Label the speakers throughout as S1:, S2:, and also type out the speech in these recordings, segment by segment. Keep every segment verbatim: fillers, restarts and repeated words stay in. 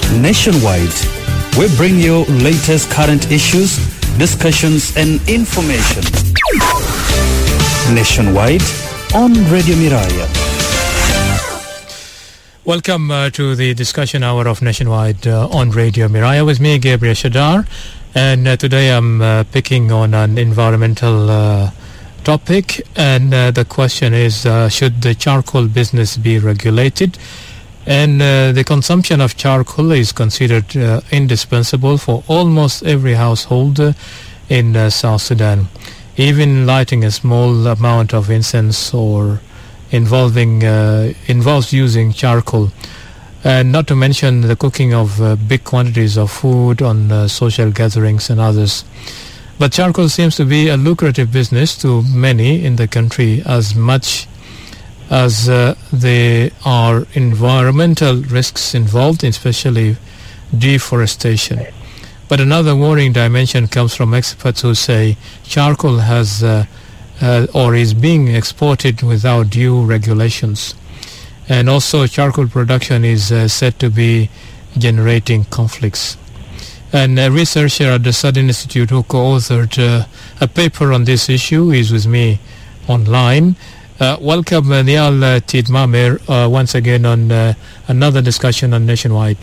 S1: Nationwide, we bring you latest current issues, discussions and information. Nationwide on Radio Miraya.
S2: Welcome uh, to the discussion hour of Nationwide uh, on Radio Miraya with me, Gabriel Shadar. And uh, today I'm uh, picking on an environmental uh, topic. And uh, the question is, uh, should the charcoal business be regulated? And uh, the consumption of charcoal is considered uh, indispensable for almost every household uh, in uh, South Sudan. Even lighting a small amount of incense or involving uh, involves using charcoal, and not to mention the cooking of uh, big quantities of food on uh, social gatherings and others. But charcoal seems to be a lucrative business to many in the country, as much as uh, there are environmental risks involved, especially deforestation. But another worrying dimension comes from experts who say charcoal has uh, uh, or is being exported without due regulations. And also charcoal production is uh, said to be generating conflicts. And a researcher at the Southern Institute who co-authored uh, a paper on this issue is with me online. Uh, welcome, uh, Niall uh, Tidmamer, uh, once again on uh, another discussion on Nationwide.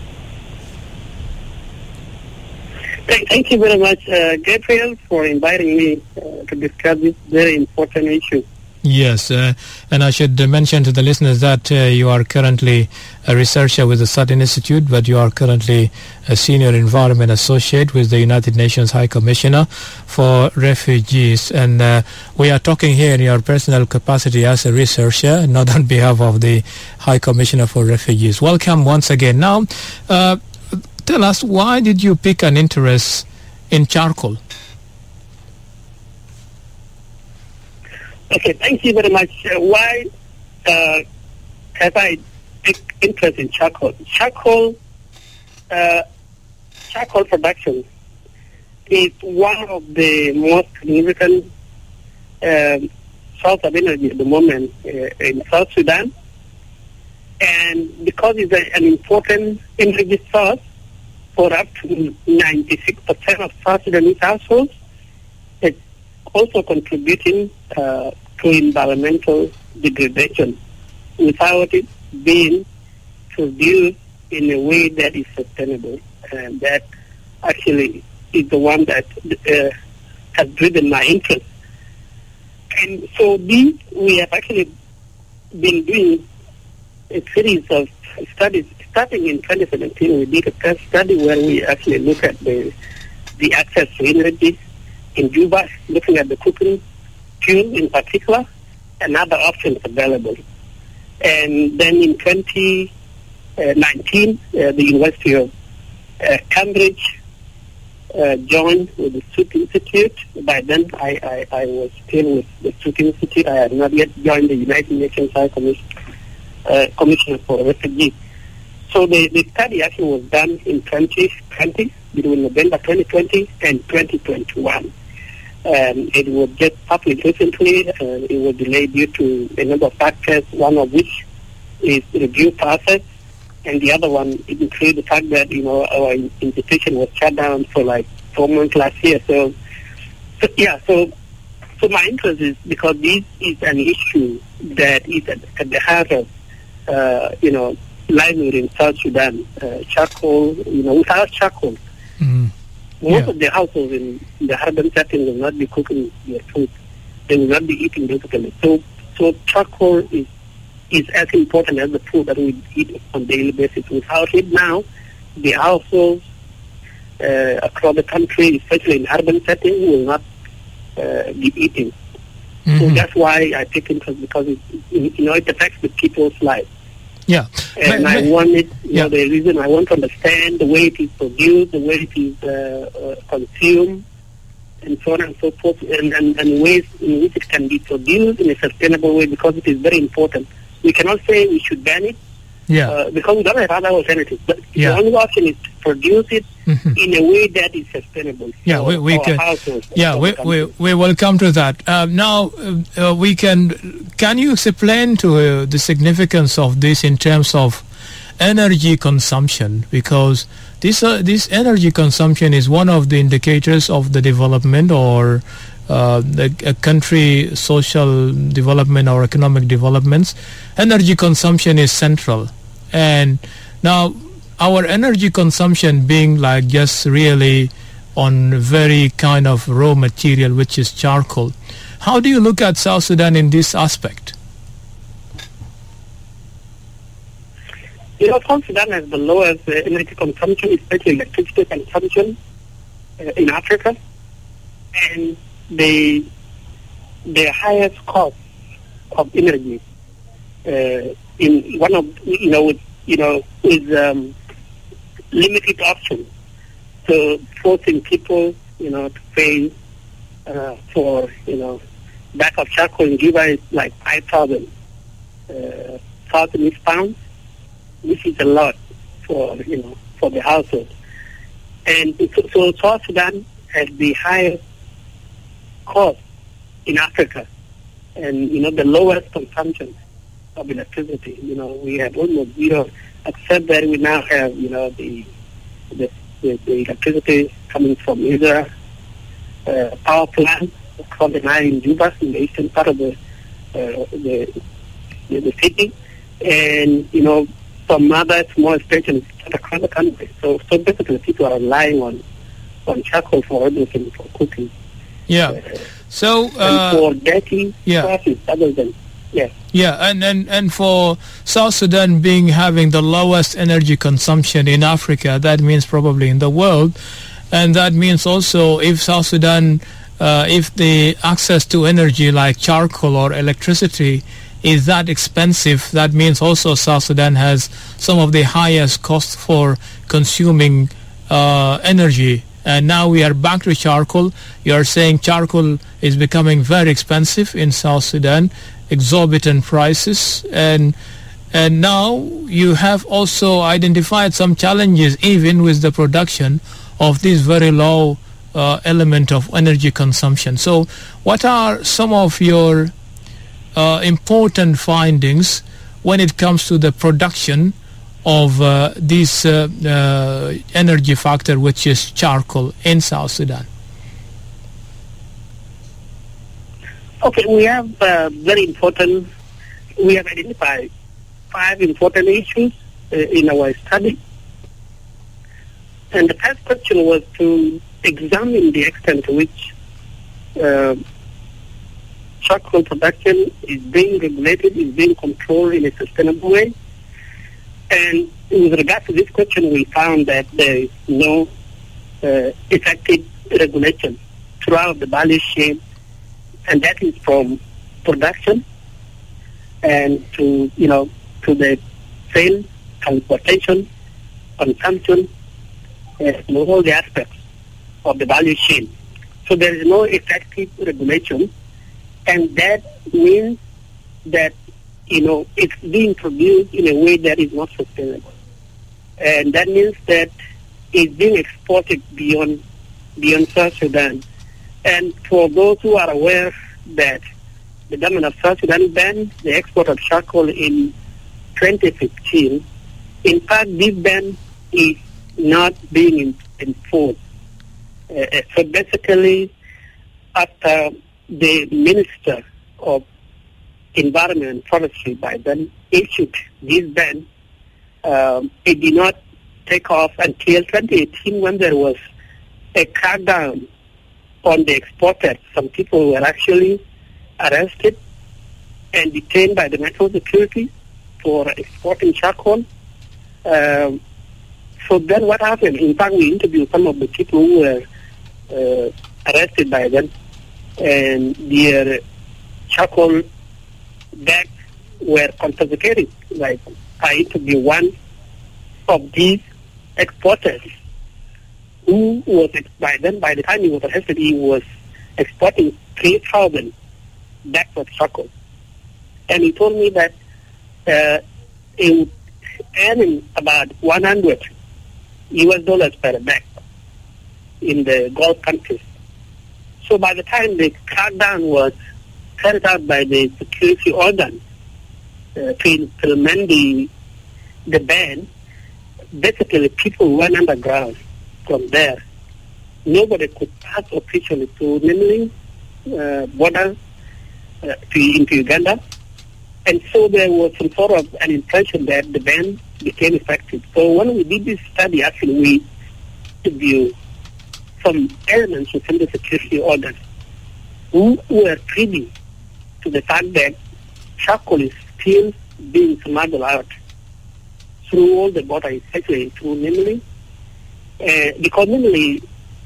S3: Thank you very much, uh, Gabriel, for inviting me uh, to discuss this very important issue.
S2: Yes, uh, and I should uh, mention to the listeners that uh, you are currently a researcher with the Southern Institute, but you are currently a senior environment associate with the United Nations High Commissioner for Refugees. And uh, we are talking here in your personal capacity as a researcher, not on behalf of the High Commissioner for Refugees. Welcome once again. Now, uh, tell us, why did you pick an interest in charcoal?
S3: Okay, thank you very much. Uh, why uh, have I take interest in charcoal? Charcoal, uh, charcoal production is one of the most significant um, source of energy at the moment uh, in South Sudan, and because it's a, an important energy source for up to ninety-six percent of South Sudanese households, it's also contributing uh, to environmental degradation without it being produced in a way that is sustainable. And that actually is the one that uh, has driven my interest. And so these, we have actually been doing a series of studies. Starting in twenty seventeen, we did a test study where we actually look at the the access to energy in Juba, looking at the cooking fuel in particular, and other options available. And then in twenty nineteen, uh, the University of uh, Cambridge uh, joined with the Stute Institute. By then, I, I, I was still with the Stute Institute. I had not yet joined the United Nations High Commission, uh, Commissioner for Refugees. So the, the study actually was done in twenty twenty, between November twenty twenty and twenty twenty-one. Um, it was just published recently. Uh, it was delayed due to a number of factors, one of which is the review process, and the other one includes the fact that, you know, our institution was shut down for like four months last year. So, so yeah, so so my interest is because this is an issue that is at, at the heart of, uh, you know, livelihood in South Sudan. Uh, charcoal, you know, without charcoal, mm-hmm. most yeah. of the households in the urban setting will not be cooking their food. They will not be eating basically. So, so charcoal is is as important as the food that we eat on a daily basis. Without it now, the households uh, across the country, especially in urban setting, will not uh, be eating. Mm-hmm. So that's why I take interest, because it, you know, it affects the people's lives.
S2: Yeah,
S3: and
S2: but,
S3: I
S2: but,
S3: want it. You
S2: yeah.
S3: know, the reason I want to understand the way it is produced, the way it is uh, uh, consumed, and so on and so forth, and, and, and ways in which it can be produced in a sustainable way, because it is very important. We cannot say we should ban it,
S2: yeah,
S3: uh, because we don't have other alternatives. But
S2: yeah.
S3: the only option is to produce it mm-hmm. in a way that is sustainable.
S2: Yeah, we, we can. Yeah, we, we we will come to that. Uh, now, uh, we can. Can you explain to uh, the significance of this in terms of energy consumption, because this uh, this energy consumption is one of the indicators of the development or uh, the a country social development or economic developments. Energy consumption is central, and now our energy consumption being like just really on very kind of raw material, which is charcoal. How do you look at South Sudan in this aspect?
S3: You know, South Sudan has the lowest uh, energy consumption, especially electricity consumption uh, in Africa, and the the highest cost of energy uh, in one of you know with you know with um, limited options, so forcing people you know to pay uh, for you know bag of charcoal in Juba is like five thousand uh, thousand pounds. Which is a lot for you know for the household, and so, so South Sudan has the highest cost in Africa, and you know the lowest consumption of electricity. You know we have almost zero, except that we now have you know the the, the, the electricity coming from either uh, power plant from the Nile in Juba, in the eastern part of the uh, the, the the city, and you know. Some other small stations across the country. So, so basically, people are relying on on charcoal for everything, for cooking.
S2: Yeah.
S3: Uh,
S2: so uh,
S3: and for dirty
S2: yeah.
S3: process, other than yeah.
S2: Yeah, and, and and for South Sudan being having the lowest energy consumption in Africa, that means probably in the world, and that means also if South Sudan, uh, if the access to energy like charcoal or electricity is that expensive, that means also South Sudan has some of the highest costs for consuming uh, energy. And now we are back to charcoal. You are saying charcoal is becoming very expensive in South Sudan, exorbitant prices. And and now you have also identified some challenges even with the production of this very low uh, element of energy consumption. So what are some of your Uh, important findings when it comes to the production of uh, this uh, uh, energy factor, which is charcoal in South Sudan?
S3: Okay, we have uh, very important, we have identified five important issues uh, in our study. And the first question was to examine the extent to which uh, charcoal production is being regulated, is being controlled in a sustainable way. And with regard to this question, we found that there is no uh, effective regulation throughout the value chain, and that is from production and to, you know, to the sale, transportation, consumption, and all the aspects of the value chain. So there is no effective regulation. And that means that, you know, it's being produced in a way that is not sustainable. And that means that it's being exported beyond beyond South Sudan. And for those who are aware that the government of South Sudan banned the export of charcoal in twenty fifteen, in fact, this ban is not being enforced. Uh, so basically, after the Minister of Environment and Forestry by then issued this ban, um, it did not take off until twenty eighteen when there was a crackdown on the exporters. Some people were actually arrested and detained by the national security for exporting charcoal. Um, so then what happened? In fact, we interviewed some of the people who were uh, arrested by them, and their charcoal bags were confiscated. Like, I interviewed one of these exporters who was, by then, by the time he was arrested, he was exporting three thousand bags of charcoal. And he told me that uh, he would earn about one hundred U S dollars per bag in the Gulf countries. So by the time the crackdown was carried out by the security organ uh, to implement the the ban, basically people went underground from there. Nobody could pass officially to Nimili uh, border uh, to, into Uganda. And so there was some sort of an impression that the ban became effective. So when we did this study, actually we interviewed some elements within the security orders who were privy to the fact that charcoal is still being smuggled out through all the border, especially through Nimili. Uh, because Nimili,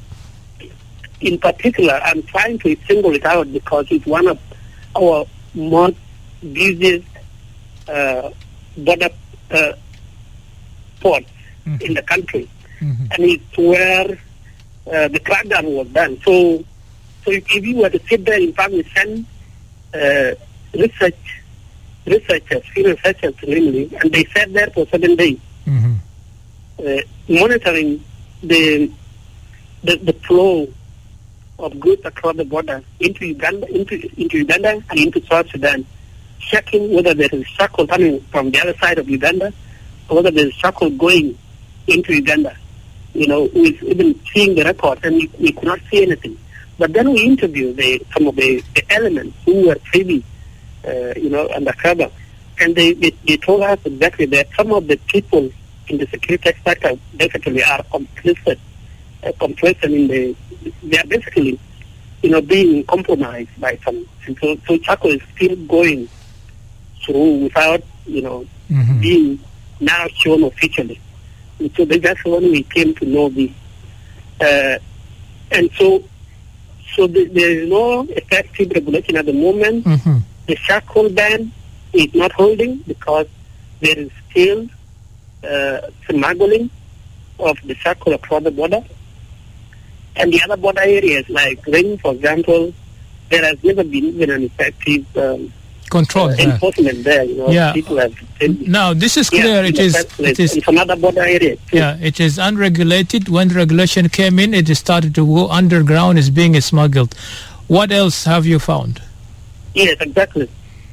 S3: in particular, I'm trying to single it out because it's one of our most busiest uh, border uh, ports mm-hmm. in the country. Mm-hmm. And it's where uh, the crackdown was done. So, so if, if you were to sit there, in fact, we send uh, research researchers, field researchers really, and they sat there for seven days, mm-hmm. uh, monitoring the, the the flow of goods across the border into Uganda, into into Uganda and into South Sudan, checking whether there is charcoal coming from the other side of Uganda, or whether there is charcoal going into Uganda. You know, we even seeing the records, and we, we could not see anything. But then we interviewed the, some of the, the elements who were privy, uh, you know, undercover, and they, they they told us exactly that some of the people in the security sector basically are complicit, uh, complicit in the, they are basically, you know, being compromised by some. And so, so charcoal is still going through without, you know, mm-hmm. being now shown officially. And so that's when we came to know this. Uh, and so, so the, there is no effective regulation at the moment. Mm-hmm. The charcoal ban is not holding because there is still uh, smuggling of the charcoal across the border. And the other border areas, like Ring, for example, there has never been even an effective um,
S2: control
S3: uh, enforcement there. You know,
S2: yeah.
S3: people have
S2: now this is clear.
S3: Yeah,
S2: it is. It is
S3: in some other border areas. Too.
S2: Yeah, it is unregulated. When regulation came in, it started to go underground. Is being smuggled. What else have you found?
S3: Yes, exactly.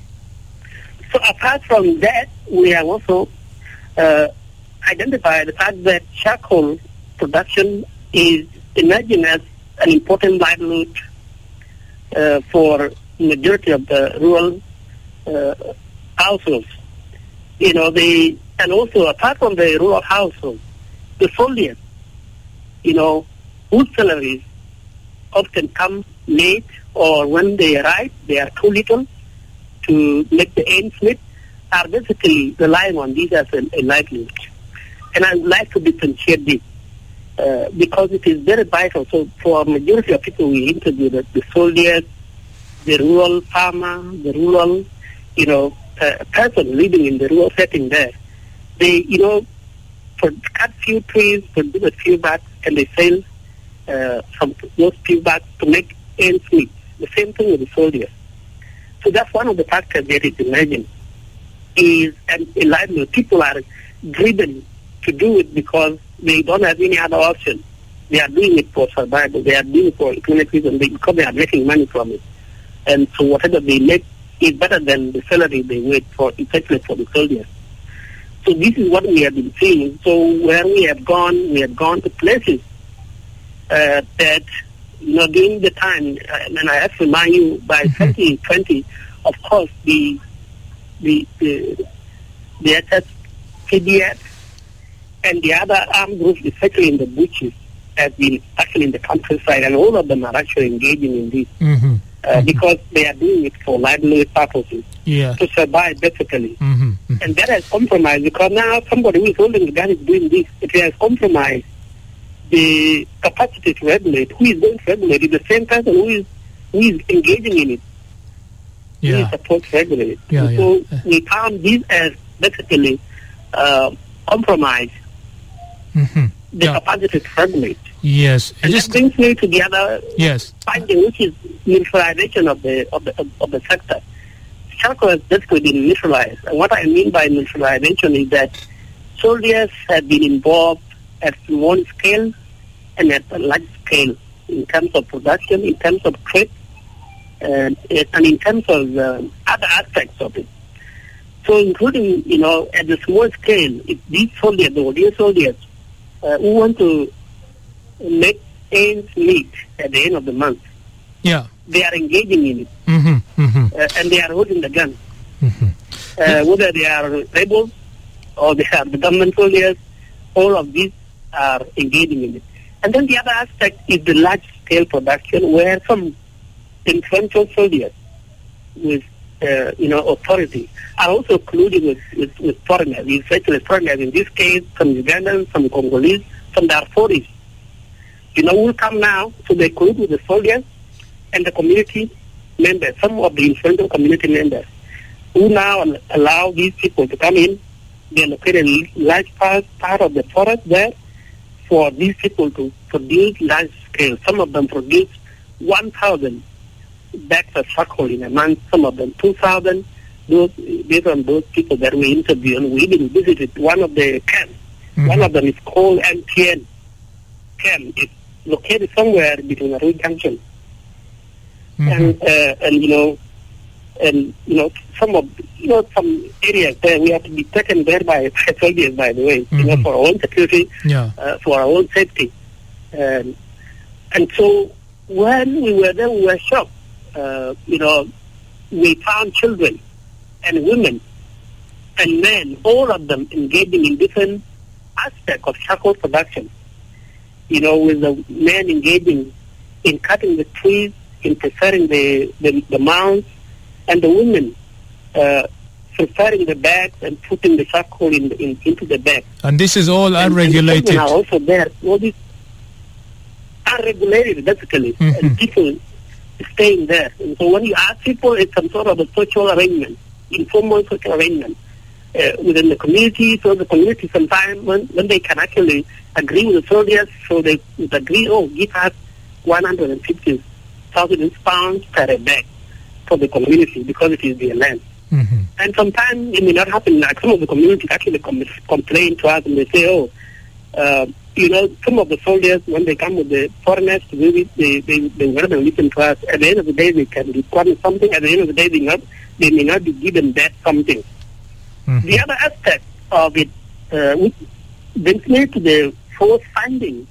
S3: So apart from that, we have also uh, identified the fact that charcoal production is emerging as an important livelihood uh, for majority of the rural uh, households. You know, the and also apart from the rural households, the soldiers, you know, whose salaries often come late, or when they arrive, they are too little to make the ends meet, are basically relying on these as a, a livelihood. And I would like to differentiate this uh, because it is very vital. So for a majority of people we interview, the, the soldiers, the rural farmer, the rural, you know, uh, person living in the rural setting there, they, you know, for cut few trees, produce a few bags, and they sell uh, from those few bags to make ends meet. The same thing with the soldiers. So that's one of the factors that is emerging. Is an, a livelihood. People are driven to do it because they don't have any other option. They are doing it for survival. They are doing it for economic reasons because they are making money from it. And so whatever they make is better than the salary they wait for, especially for the soldiers. So this is what we have been seeing. So where we have gone, we have gone to places uh, that, you know, during the time, and I have to remind you, by twenty twenty, of course, the the the, the S S P D F and the other armed groups, especially in the bushes, have been actually in the countryside, and all of them are actually engaging in this mm-hmm. Uh, mm-hmm. because they are doing it for livelihood purposes, yeah. to survive, basically. Mm-hmm. Mm-hmm. And that has compromised, because now somebody who is holding the gun is doing this. It has compromised the capacity to regulate. Who is going to regulate? It's the same person who is who is engaging in it. Yeah. Who is supposed to regulate it. Yeah, so yeah. we found this as basically uh, compromise mm-hmm. the yeah. capacity to regulate.
S2: Yes.
S3: And
S2: just
S3: that brings me to the other
S2: yes.
S3: finding, which is neutralization of the of the of the sector. Charcoal has basically been neutralized. And what I mean by neutralization is that soldiers have been involved at small scale and at a large scale in terms of production, in terms of trade, and, and in terms of uh, other aspects of it. So including, you know, at the small scale, if these soldiers, the audience soldiers, uh, who want to make ends meet at the end of the month,
S2: yeah,
S3: they are engaging in it,
S2: mm-hmm, mm-hmm.
S3: Uh, and they are holding the gun.
S2: Mm-hmm.
S3: Uh, whether they are rebels or they are the government soldiers, all of these are engaging in it. And then the other aspect is the large-scale production, where some influential soldiers with, uh, you know, authority are also colluding with, with, with foreigners, especially foreigners. In this case, some Ugandans, some Congolese, some Darfuris. You know, will come now, so they collude with the soldiers and the community members, some of the influential community members, who now allow these people to come in. They allocate a large part, part of the forest there for these people to produce large scale. Some of them produce one thousand bags of charcoal in a month, some of them two thousand. Those, based on those people that we interviewed, and we even visited one of the camps. Mm-hmm. One of them is called M T N camp. It's located somewhere between Arui Junction. Mm-hmm. And, uh, and, you know, and, you know, some of, you know, some areas there, we have to be taken there by soldiers, by the way, mm-hmm. you know, for our own security,
S2: yeah.
S3: uh, for our own safety. Um, and so when we were there, we were shocked. Uh, you know, we found children and women and men, all of them engaging in different aspects of charcoal production. You know, with the men engaging in cutting the trees, in preparing the, the, the mounds, and the women uh, preparing the bags and putting the charcoal in, in, into the bag.
S2: And this is all
S3: and,
S2: unregulated?
S3: And the are also there. All this unregulated, basically, mm-hmm. and people staying there. And so when you ask people, it's some sort of a social arrangement, informal social arrangement uh, within the community. So the community sometimes, when, when they can actually agree with the soldiers, so they would agree, oh, give us one hundred fifty thousand pounds per bag for the community because it is their land.
S2: Mm-hmm.
S3: And sometimes it may not happen. Like some of the community actually com- complain to us and they say, oh, uh, you know, some of the soldiers, when they come with the foreigners to visit, they, they, they want to listen to us. At the end of the day, they can be promised something. At the end of the day, they, not, they may not be given that something. Mm-hmm. The other aspect of it, uh, which brings me to the fourth finding,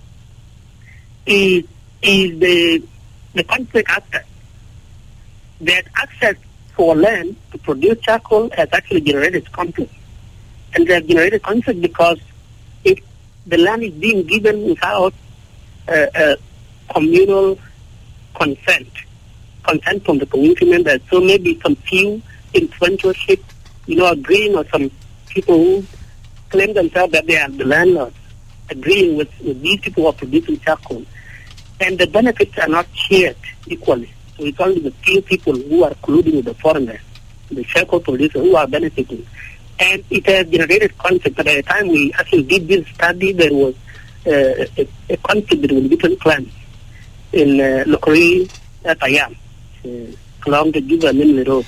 S3: is, is the, the conflict aspect. That access for land to produce charcoal has actually generated conflict. And they have generated conflict because if the land is being given without uh, uh, communal consent, consent from the community members. So maybe some few influencership, you know, agreeing, or some people who claim themselves that they are the landlords, agreeing with, with these people who are producing charcoal. And the benefits are not shared equally. So it's only the few people who are colluding with the foreigners, the charcoal producers, who are benefiting. And it has generated conflict. By the time we actually did this study, there was uh, a, a conflict between different clans in uh, Lokori, uh, Payam, uh, along the Juba Minley Road.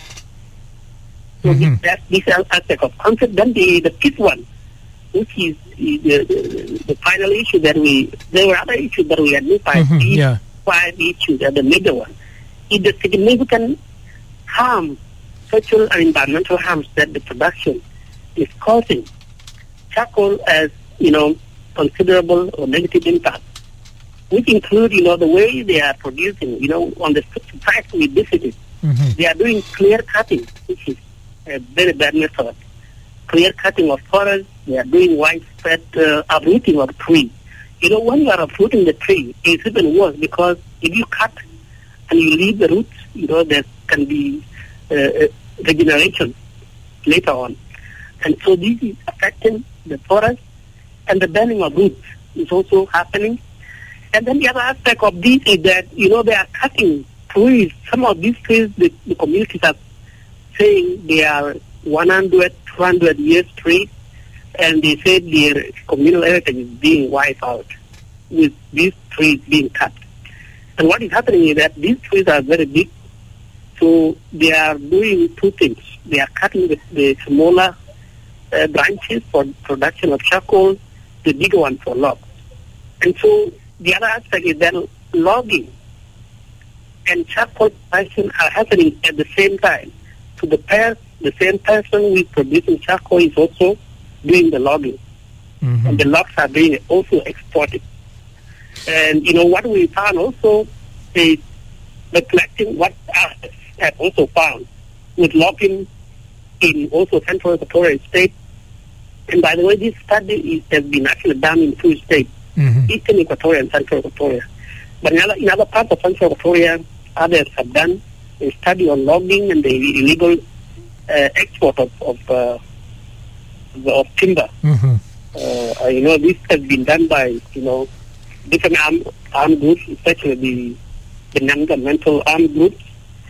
S3: So mm-hmm. this, that's this aspect of conflict. Then the, the fifth one, which is the, the, the final issue that we, there were other issues that we identified.
S2: Mm-hmm.
S3: These
S2: yeah.
S3: five issues are the major one. Is the significant harm, social and environmental harms that the production is causing. Charcoal has, you know, considerable or negative impact, which include, you know, the way they are producing, you know, on the site we visited. Mm-hmm. They are doing clear cutting, which is a very bad method. Clear cutting of forests. They are doing widespread uh, uprooting of trees. You know, when you are uprooting the tree, it's even worse because if you cut and you leave the roots, you know, there can be uh, regeneration later on. And so this is affecting the forest, and the burning of roots is also happening. And then the other aspect of this is that, you know, they are cutting trees. Some of these trees, the, the communities are saying they are one hundred, two hundred years trees, and they say their communal heritage is being wiped out with these trees being cut. And what is happening is that these trees are very big, so they are doing two things. They are cutting the, the smaller uh, branches for production of charcoal, the bigger one for logs. And so the other aspect is that logging and charcoal production are happening at the same time to the pairs the same person who is producing charcoal is also doing the logging. Mm-hmm. And the logs are being also exported. And, you know, what we found also is reflecting what others have also found with logging in also Central Equatorial State. And by the way, this study is, has been actually done in two states, mm-hmm. Eastern Equatoria and Central Equatoria. But in other, in other parts of Central Equatoria, others have done a study on logging and the illegal uh, export of of, uh, of timber. Mm-hmm. Uh, you know, this has been done by, you know, different armed, armed groups, especially the, the non-governmental armed groups.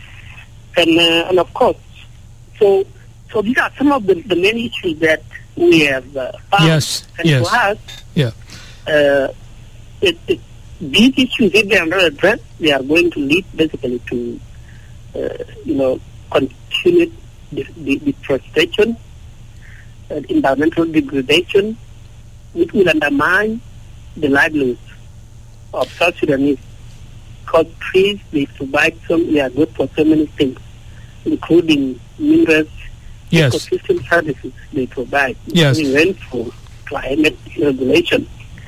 S3: And, uh, and of course, so so these are some of the, the main issues that we have uh, found.
S2: Yes,
S3: and
S2: yes.
S3: for us,
S2: yeah.
S3: uh, it, it, these issues, if they are not addressed, they are going to lead basically to, uh, you know, continued deforestation, uh, environmental degradation, which will undermine the livelihoods of South Sudanese. Because trees, they provide some, they are good for so many things, including minerals,
S2: yes.
S3: ecosystem services they provide,
S2: yes.
S3: including rainfall, climate regulation,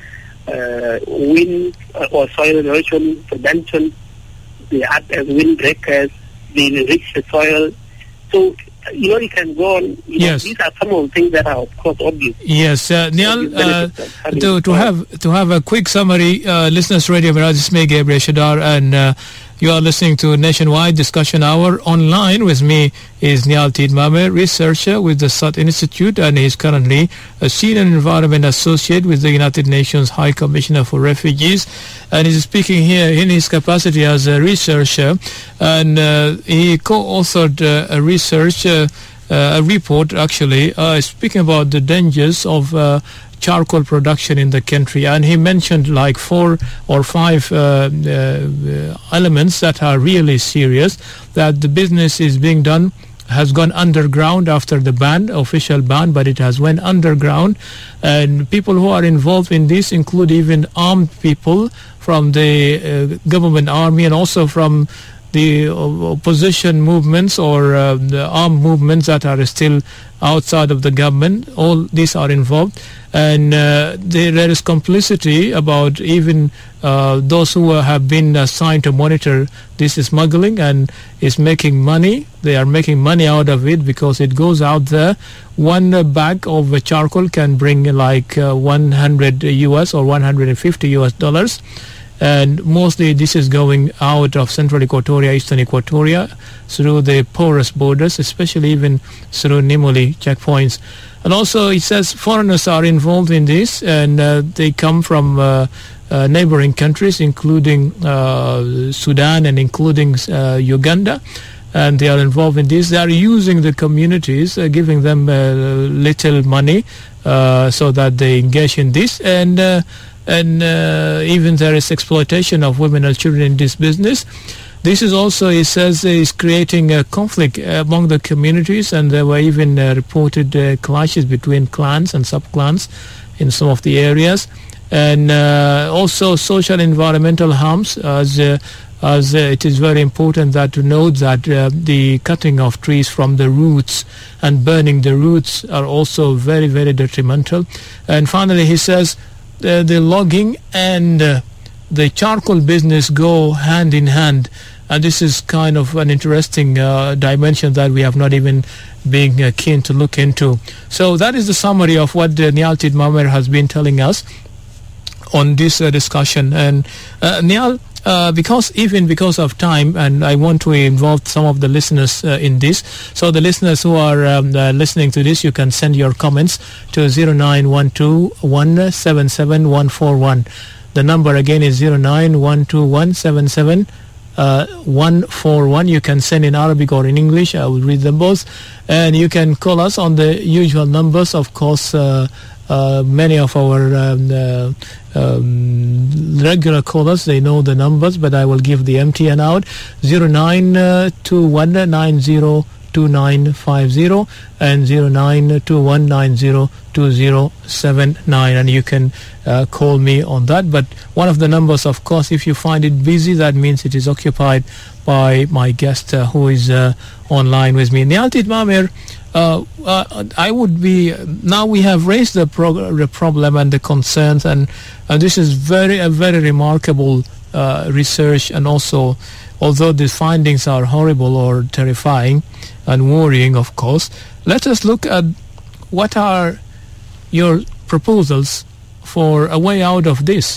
S3: uh, wind uh, or soil erosion prevention. They act as windbreakers, they enrich the soil. So, you know, you can go on. You know,
S2: yes.
S3: These are some of the things that are, of course, obvious.
S2: Yes, uh, Niall, uh, to, to have to have a quick summary, uh, listeners, Radio Mirage, this is me, Gabriel Shadar, and uh, you are listening to Nationwide Discussion Hour. Online with me is Niall Tidmame, researcher with the South Institute, and he is currently a senior environment associate with the United Nations High Commissioner for Refugees, and he's speaking here in his capacity as a researcher, and uh, he co-authored uh, a research, uh, uh, a report actually, uh, speaking about the dangers of uh, charcoal production in the country, and he mentioned like four or five uh, uh, elements that are really serious, that the business is being done has gone underground after the ban, official ban, but it has went underground, and people who are involved in this include even armed people from the uh, government army and also from the opposition movements or uh, the armed movements that are still outside of the government. All these are involved, and uh, there, there is complicity about even uh, those who have been assigned to monitor this smuggling and is making money. They are making money out of it because it goes out there. One uh, bag of uh, charcoal can bring like uh, one hundred U S or one hundred fifty U S dollars. And mostly this is going out of Central Equatoria, Eastern Equatoria, through the porous borders, especially even through Nimuli checkpoints. And also it says foreigners are involved in this, and uh, they come from uh, uh, neighboring countries, including uh, Sudan and including uh, Uganda. And they are involved in this. They are using the communities, uh, giving them uh, little money uh, so that they engage in this. And uh, and uh, even there is exploitation of women and children in this business. This is also, it says, is creating a conflict among the communities, and there were even uh, reported uh, clashes between clans and sub-clans in some of the areas. And uh, also social environmental harms, as uh, as uh, it is very important that to note that uh, the cutting of trees from the roots and burning the roots are also very, very detrimental. And finally, he says uh, the logging and uh, the charcoal business go hand in hand. And this is kind of an interesting uh, dimension that we have not even been uh, keen to look into. So that is the summary of what uh, Niall Tidmame has been telling us on this uh, discussion. And uh, Niall, uh, because even because of time, and I want to involve some of the listeners uh, in this. So the listeners who are um, uh, listening to this, you can send your comments to zero nine one two one seven seven one four one. The number again is zero nine one two one seven seven Uh, one four one. You can send in Arabic or in English. I will read them both. And you can call us on the usual numbers. Of course, uh, uh, many of our um, uh, um, regular callers, they know the numbers, but I will give the M T N out. zero nine two one nine zero two nine five zero and zero nine two one nine zero two zero seven nine, and you can uh, call me on that. But one of the numbers, of course, if you find it busy, that means it is occupied by my guest uh, who is uh, online with me. Nyaltit Mamer, uh, uh, I would be, now we have raised the, prog- the problem and the concerns, and, and this is very a very remarkable uh, research, and also, although the findings are horrible or terrifying and worrying, of course, let us look at what are your proposals for a way out of this.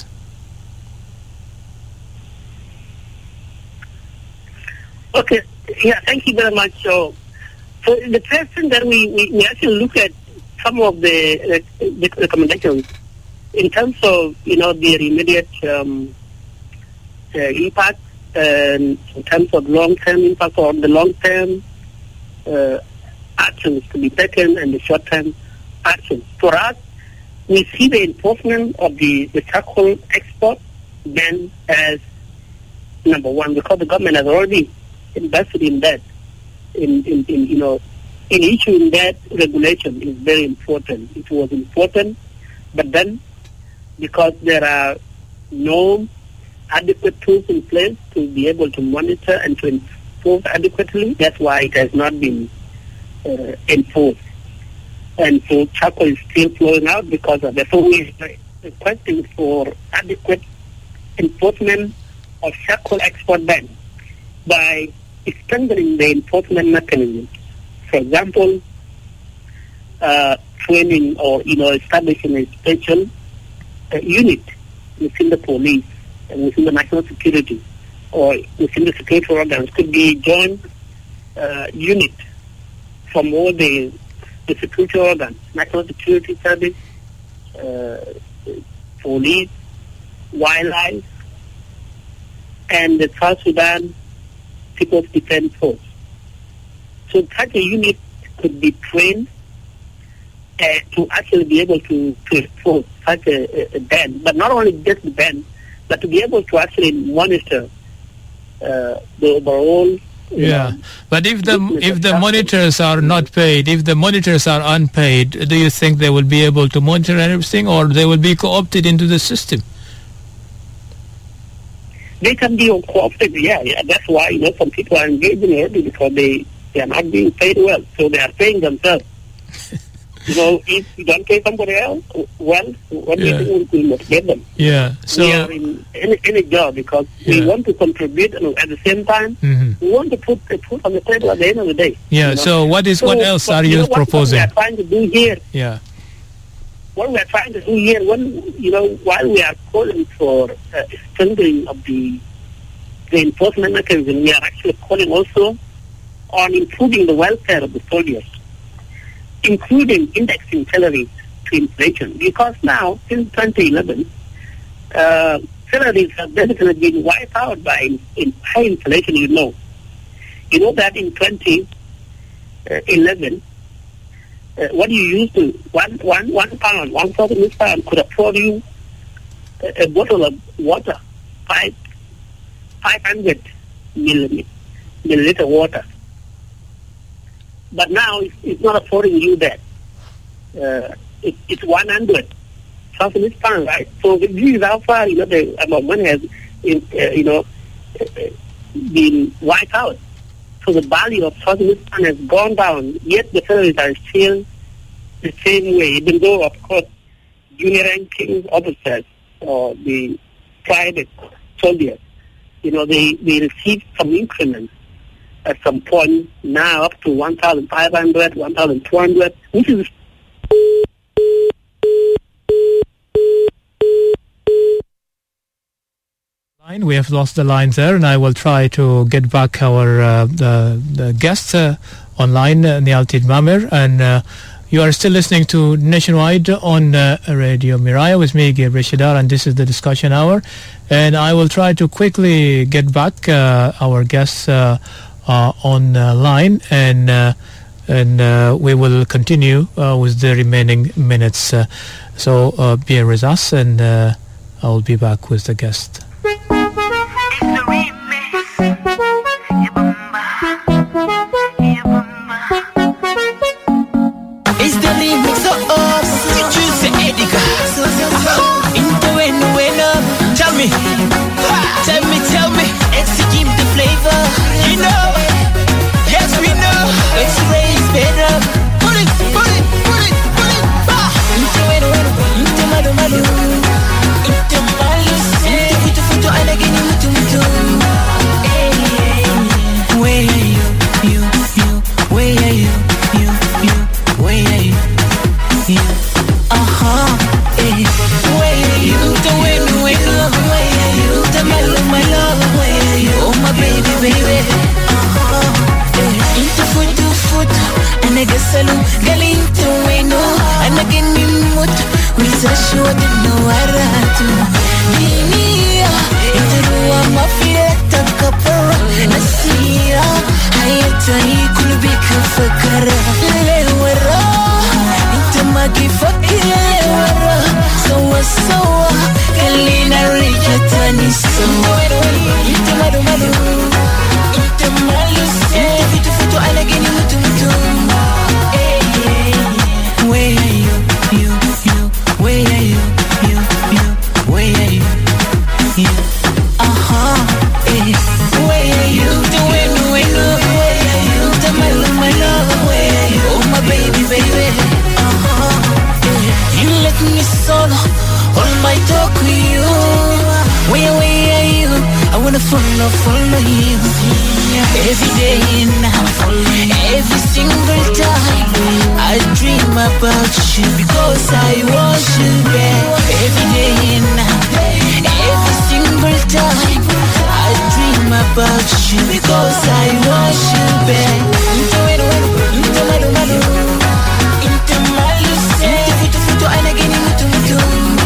S3: Okay, yeah, thank you very much. So, so the question that we, we, we actually look at some of the, uh, the recommendations in terms of, you know, the immediate um, uh, impact, and in terms of long-term impact, or the long-term uh, actions to be taken and the short-term actions. For us, we see the enforcement of the, the charcoal export ban as number one, because the government has already invested in that, in, in, in you know, in issuing that regulation is very important. It was important, but then because there are no adequate tools in place to be able to monitor and to enforce adequately, that's why it has not been uh, enforced. And so charcoal is still flowing out because of that. So we are requesting for adequate enforcement of charcoal export ban by strengthening the enforcement mechanism. For example, uh, training or, you know, establishing a special uh, unit within the police and within the national security or within the security organs. Could be a joint uh, unit from all the, the security organs, National Security Service, uh, police, wildlife, and the South Sudan People's Defense Force. So such a unit could be trained uh, to actually be able to, to enforce such a, a ban, but not only just the ban, but to be able to actually monitor uh, the overall.
S2: Yeah,
S3: know,
S2: but if the if the monitors are not paid, if the monitors are unpaid, do you think they will be able to monitor everything, or they will be co-opted into the system?
S3: They can be co-opted, yeah, yeah. That's why, you know, some people are engaging already because they, they are not being paid well, so they are paying themselves. You know, if you don't pay somebody else, well, what
S2: Yeah.
S3: do you think we will motivate them?
S2: Yeah, so
S3: We are in any, any job because
S2: Yeah.
S3: we want to contribute, and at the same time,
S2: Mhm.
S3: we want to put the food on the table at the end of the day.
S2: yeah.
S3: you know.
S2: So what is what
S3: So,
S2: else
S3: but
S2: are
S3: you
S2: you
S3: know what-
S2: proposing?
S3: What we are trying to do here,
S2: Yeah,
S3: what we are trying to do here, when, you know, while we are calling for uh, strengthening of the the enforcement mechanism, we are actually calling also on improving the welfare of the soldiers, including indexing salaries to inflation. Because now, since twenty eleven, uh, salaries have basically been wiped out by in, in high inflation, you know. You know that in twenty eleven, uh, what you used to, one, one, one pound, one thousand pound could afford you a, a bottle of water, five, five hundred milliliter, milliliter water. But now it's, it's not affording you that. Uh, it, it's one hundred thousand pounds, right? So this is how far, you know, the amount of money has, in, uh, you know, uh, been wiped out. So the value of thousand pounds has gone down, yet the salaries are still the same way, even though, of course, junior ranking officers or the private soldiers, you know, they, they receive some increments at some point, now up to one thousand five hundred, one thousand two hundred, which is...
S2: we have lost the lines there, and I will try to get back our uh, the, the guest uh, online, uh, Nyaltit Mamer, and uh, you are still listening to Nationwide on uh, Radio Miraya with me, Gabriel Shadar, and this is the discussion hour, and I will try to quickly get back uh, our guests uh, uh, on uh, line, and uh, and uh, we will continue uh, with the remaining minutes. Uh, so uh, bear with us, and uh, I will be back with the guest.
S4: It's the remix. Yeah, bomba. Yeah, bomba. with you. Where, where are you? I wanna follow, follow you. Every day now, every single time, I dream about you because I want you back. Every day now, every single time, I dream about you because I want you back. Into it, into my malu, into my luce, into futu and again into futu.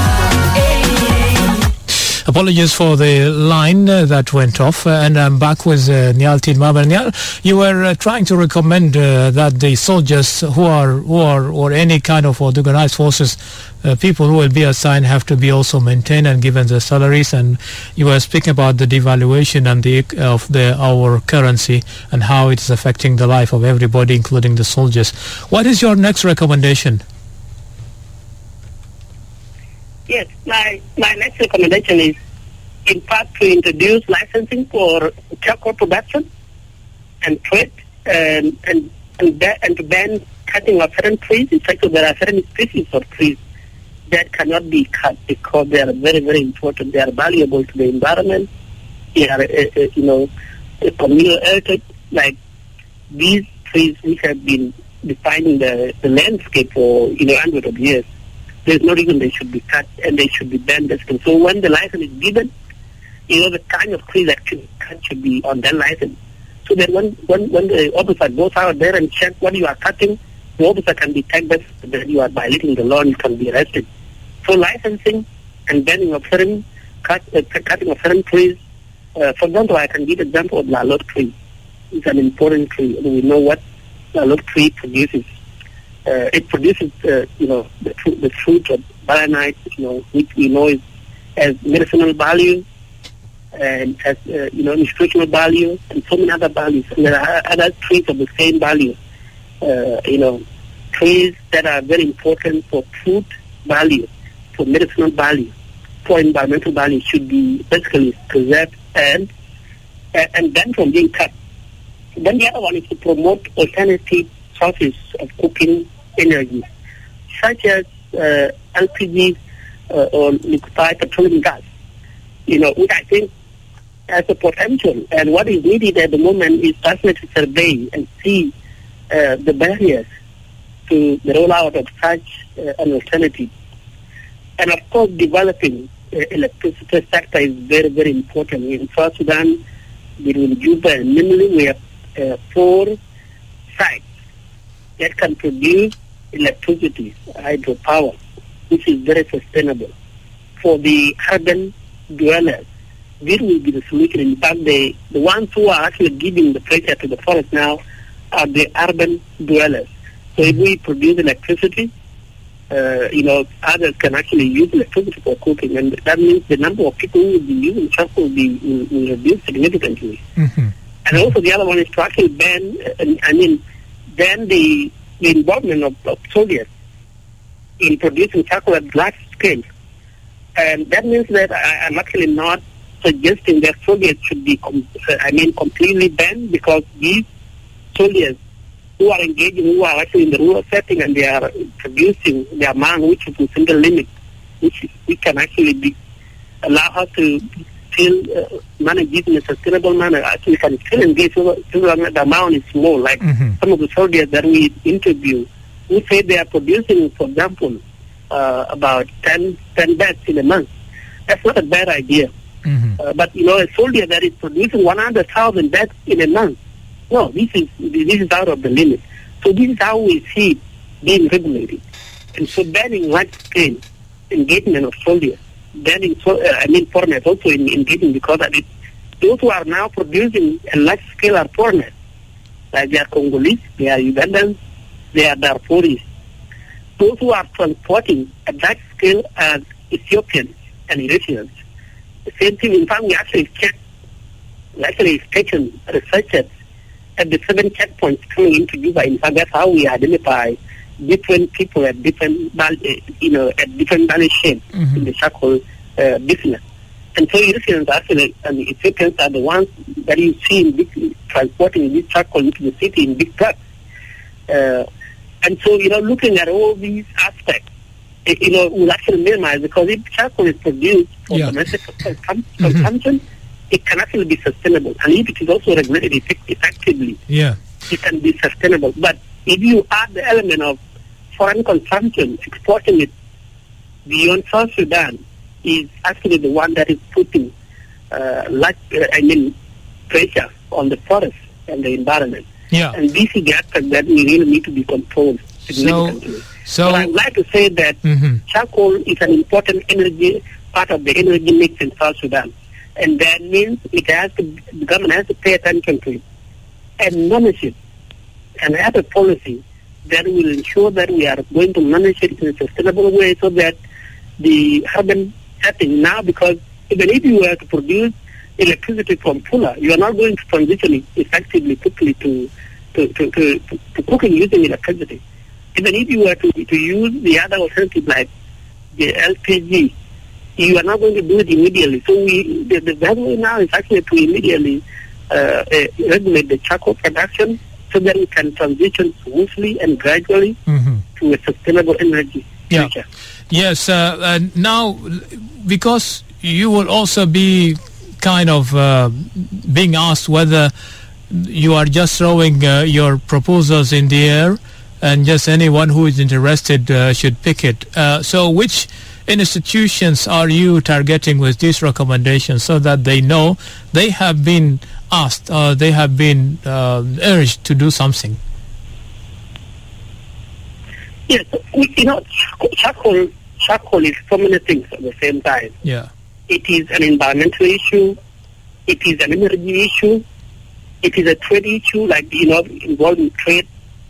S2: Apologies for the line uh, that went off, uh, and I'm back with uh, Nyal Tinmaba. Nyal, you were uh, trying to recommend uh, that the soldiers who are who are or any kind of organized forces, uh, people who will be assigned, have to be also maintained and given the salaries. And you were speaking about the devaluation and the of the our currency and how it is affecting the life of everybody, including the soldiers. What is your next recommendation?
S3: Yes, my, my next recommendation is, in fact, to introduce licensing for charcoal production and trade, and and and, ba- and to ban cutting of certain trees. In fact, there are certain species of trees that cannot be cut because they are very, very important. They are valuable to the environment. They are, uh, uh, you know, communal heritage. Like these trees, which have been defining the, the landscape for you know hundreds of years. There's no reason they should be cut and they should be banned. So when the license is given, you know, the kind of trees that should be cut should be on that license. So that when, when, when the officer goes out there and checks what you are cutting, the officer can detect that, that you are violating the law and you can be arrested. So licensing and banning of certain cut, uh, cutting of certain trees. Uh, for example, I can give an example of lalot tree. It's an important tree. We know what lalot tree produces. Uh, it produces, uh, you know, the, fru- the fruit of balanite, you know, which we know is, has medicinal value and has, uh, you know, nutritional value and so many other values. And there are other trees of the same value, uh, you know, trees that are very important for food value, for medicinal value, for environmental value should be basically preserved and, and then from being cut. Then the other one is to promote alternative sources of cooking energy, such as uh, L P G uh, or liquefied petroleum gas, you know, which I think has a potential. And what is needed at the moment is definitely to survey and see uh, the barriers to the rollout of such uh, an alternative. And of course, developing the electricity sector is very, very important. In South Sudan, between Juba and Nimili, we have uh, four sites that can produce electricity, hydropower, which is very sustainable. For the urban dwellers, this will be the solution. In fact, the, the ones who are actually giving the pressure to the forest now are the urban dwellers. So if we produce electricity, uh, you know, others can actually use electricity for cooking, and that means the number of people who will be using charcoal will be will, will reduce significantly. Mm-hmm. And also the other one is to actually ban, uh, I mean, ban the, the involvement of, of soldiers in producing charcoal at large scale. And that means that I, I'm actually not suggesting that soldiers should be, com- uh, I mean, completely banned, because these soldiers who are engaging, who are actually in the rural setting, and they are producing the amount which is within the limit, which we can actually be, allow us to still uh, manage this in a sustainable manner. Actually, can still engage, so the amount is small. Like mm-hmm. some of the soldiers that we interview, who say they are producing, for example, uh, about ten, ten beds in a month. That's not a bad idea. Mm-hmm. Uh, but, you know, a soldier that is producing one hundred thousand beds in a month, no, this is this is out of the limit. So this is how we see it being regulated. And so banning large-scale engagement of soldiers, banning, so, uh, I mean, foreigners also in, engaging, because of it. Those who are now producing a large scale are foreigners. Like they are Congolese, they are Ugandans, they are Darfuris. Those who are transporting a large scale are Ethiopians and Eritreans. The same thing, in fact, we actually checked, we actually stationed researchers at the seven checkpoints coming into Juba. In fact, that's how we identify different people at different, you know, at different value chains mm-hmm. in the charcoal uh, business. And so Eritreans actually and the Ethiopians are the ones that you see in big, transporting this charcoal into the city in big trucks. Uh, and so, you know, looking at all these aspects, you know, will actually minimize, because if charcoal is produced for
S2: Yeah.
S3: domestic consum- consumption, it can actually be sustainable. And if it is also regulated effect- effectively,
S2: Yeah.
S3: it can be sustainable. But if you add the element of foreign consumption, exporting it beyond South Sudan is actually the one that is putting, uh, like, uh, I mean, pressure on the forest and the environment.
S2: Yeah.
S3: And this is the aspect that we really need to be controlled significantly.
S2: So,
S3: but I'd like to say that
S2: Mhm.
S3: charcoal is an important energy, part of the energy mix in South Sudan. And that means it has to, the government has to pay attention to it and manage it and have a policy that will ensure that we are going to manage it in a sustainable way, so that the urban setting now, because even if you were to produce electricity from Pula, you are not going to transition it effectively, quickly to to, to, to, to, to cooking using electricity. Even if you were to, to use the other alternative like the L P G, you are not going to do it immediately. So we, the, the best way now is actually to immediately uh, uh, regulate the charcoal production, so that we can transition smoothly and gradually
S2: Mhm.
S3: to a sustainable energy
S2: Yeah.
S3: future.
S2: Yes, uh, uh, now, because you will also be kind of uh, being asked whether you are just throwing uh, your proposals in the air and just anyone who is interested uh, should pick it. Uh, so which institutions are you targeting with these recommendations, so that they know they have been asked or they have been uh, urged to do something?
S3: Yes, we, you know, charcoal, charcoal is so many things at the same time.
S2: Yeah.
S3: It is an environmental issue. It is an energy issue. It is a trade issue, like, you know, involving trade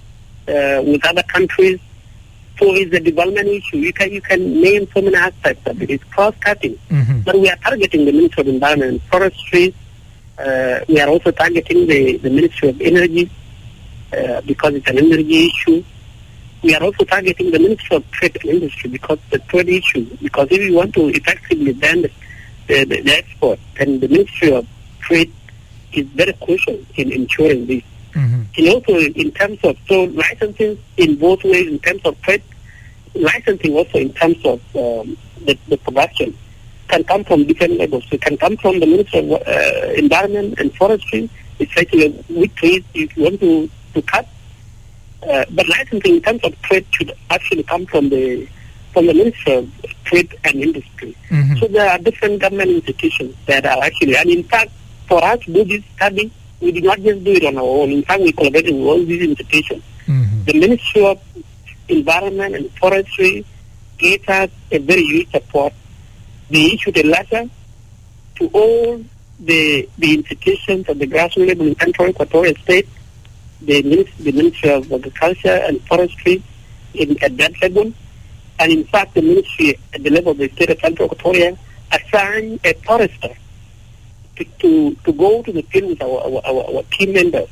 S3: uh, with other countries. So it's a development issue. You can you can name so many aspects of it. It's cross-cutting.
S2: Mhm.
S3: But we are targeting the Ministry of Environment and Forestry. Uh, we are also targeting the, the Ministry of Energy uh, because it's an energy issue. We are also targeting the Ministry of Trade and Industry because it's a trade issue. Because if you want to effectively ban the, the, the, the export, then the Ministry of Trade is very crucial in ensuring this.
S2: Mhm.
S3: And also in terms of, so licensing in both ways, in terms of trade, licensing also in terms of um, the, the production can come from different levels. It can come from the Ministry of uh, Environment and Forestry, especially which trees you want to, to cut. Uh, but licensing in terms of trade should actually come from the from the Ministry of Trade and Industry.
S2: Mhm.
S3: So there are different government institutions that are actually, and in fact, for us to do this study, we did not just do it on our own. In fact, we collaborated with all these institutions.
S2: Mhm.
S3: The Ministry of Environment and Forestry gave us a very huge support. They issued a letter to all the the institutions at the grassroots level in Central Equatorial State, the, Minis- the Ministry of Agriculture and Forestry in, at that level, and in fact the Ministry at the level of the state of Central Equatoria assigned a forester to, to, to go to the field with our, our, our, our team members.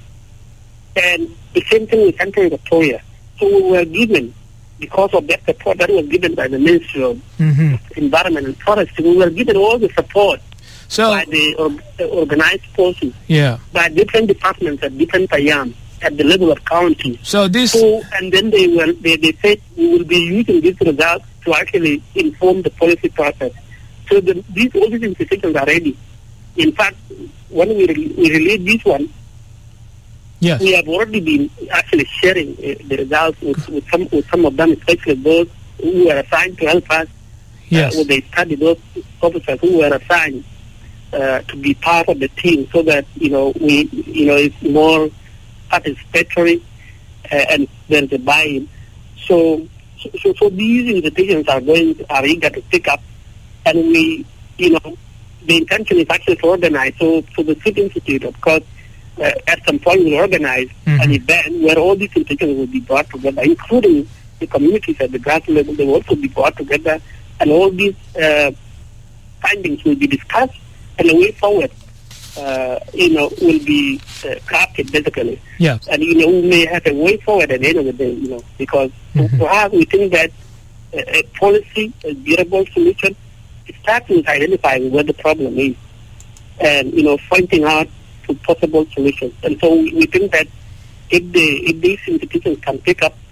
S3: And the same thing with Central Equatoria. So we were given, because of that support that was given by the Ministry of
S2: Mhm.
S3: Environment and Forestry, we were given all the support
S2: So,
S3: by the or, organized forces,
S2: yeah.
S3: by different departments at different payams, at the level of county.
S2: So this,
S3: So, and then they will, they, they said we will be using these results to actually inform the policy process. So the, these, all these institutions are ready. In fact, when we, re- we release this one,
S2: yes.
S3: we have already been actually sharing uh, the results with, with some with some of them, especially those who were assigned to help us
S2: Yes.
S3: uh, when they study, those officers who were assigned uh, to be part of the team, so that you know we you know it's more participatory uh, and there's a buy-in. So, so so these invitations are going are eager to pick up, and we you know the intention is actually to organize. So, so the City Institute, of course. Uh, at some point we'll organize
S2: Mhm.
S3: an event where all these institutions will be brought together, including the communities at the grassroots level. They will also be brought together, and all these uh, findings will be discussed, and the way forward, uh, you know, will be uh, crafted basically.
S2: Yeah.
S3: And you know, we may have a way forward at the end of the day, you know, because
S2: Mhm.
S3: for us we think that a, a policy, a durable solution, it starts with identifying where the problem is, and you know, pointing out to possible solutions. And so we, we think that if the if these institutions can pick up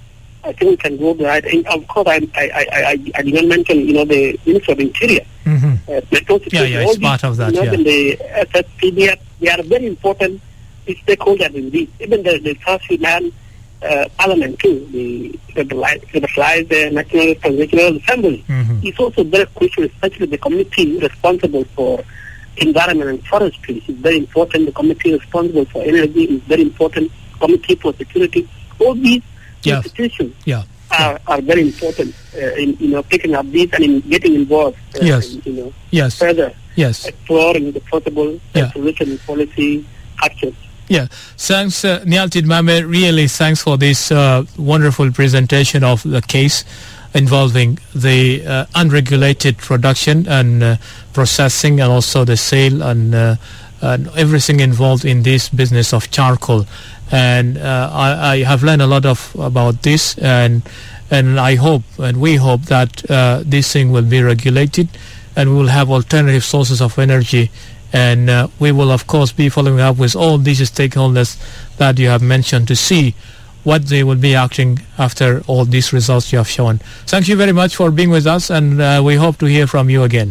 S3: I think we can go there. And of course, I I, I, I, I did not mention, you know, the Ministry of Interior.
S2: Mm-hmm.
S3: Uh, Metro
S2: yeah, yeah, it's part of that,
S3: you know,
S2: yeah.
S3: And the S S P D F, they are very important stakeholders indeed. Even the, the South Sudan uh, Parliament too, the the the National Transitional Assembly,
S2: mm-hmm.
S3: is also very crucial, especially the committee responsible for environment and forestry is very important. The committee responsible for energy is very important. Committee for security, all these
S2: yeah.
S3: institutions
S2: yeah.
S3: Are, are very important uh, in, you know, picking up these and in getting involved. Uh,
S2: yes.
S3: in, you know,
S2: yes.
S3: further
S2: yes.
S3: exploring the possible
S2: yeah.
S3: solution policy actions.
S2: Yeah, thanks, uh, Nyaltid Mame. Really, thanks for this uh, wonderful presentation of the case involving the uh, unregulated production and uh, processing, and also the sale and, uh, and everything involved in this business of charcoal. And uh, I, I have learned a lot of about this, and and I hope and we hope that uh, this thing will be regulated, and we will have alternative sources of energy. And uh, we will, of course, be following up with all these stakeholders that you have mentioned to see what they will be acting after all these results you have shown. Thank you very much for being with us, and uh, we hope to hear from you again.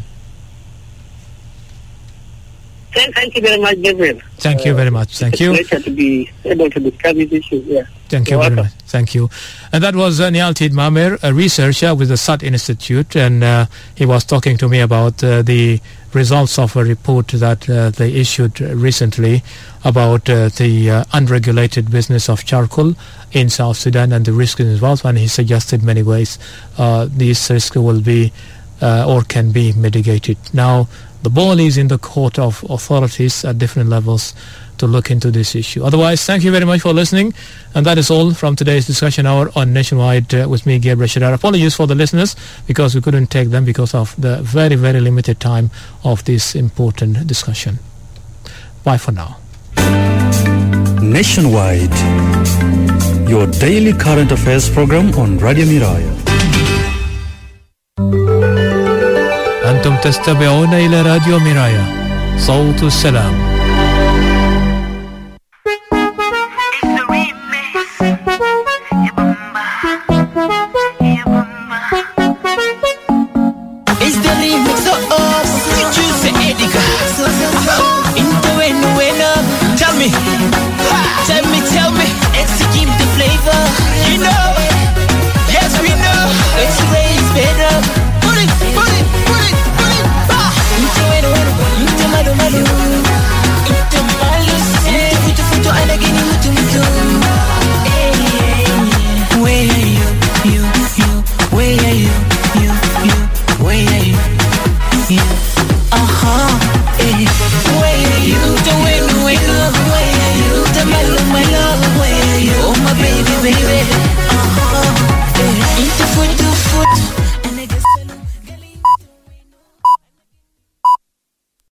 S3: Thank you very much, Gabriel.
S2: Thank you very much. Thank
S3: it's
S2: you.
S3: It's a pleasure to be able to discuss these issues. Yeah.
S2: Thank
S3: You're
S2: you very
S3: welcome.
S2: much. Thank you. And that was uh, Nyaltid Mame, a researcher with the S U T Institute, and uh, he was talking to me about uh, the results of a report that uh, they issued recently about uh, the uh, unregulated business of charcoal in South Sudan and the risks involved. And he suggested many ways uh, these risks will be uh, or can be mitigated. Now, the ball is in the court of authorities at different levels to look into this issue. Otherwise, thank you very much for listening. And that is all from today's discussion hour on Nationwide uh, with me, Gabriel Shadar. Apologies for the listeners because we couldn't take them because of the very, very limited time of this important discussion. Bye for now.
S1: Nationwide, your daily current affairs program on Radio Miraya.
S2: أنتم تستمعون إلى راديو ميرايا صوت السلام.
S4: Baby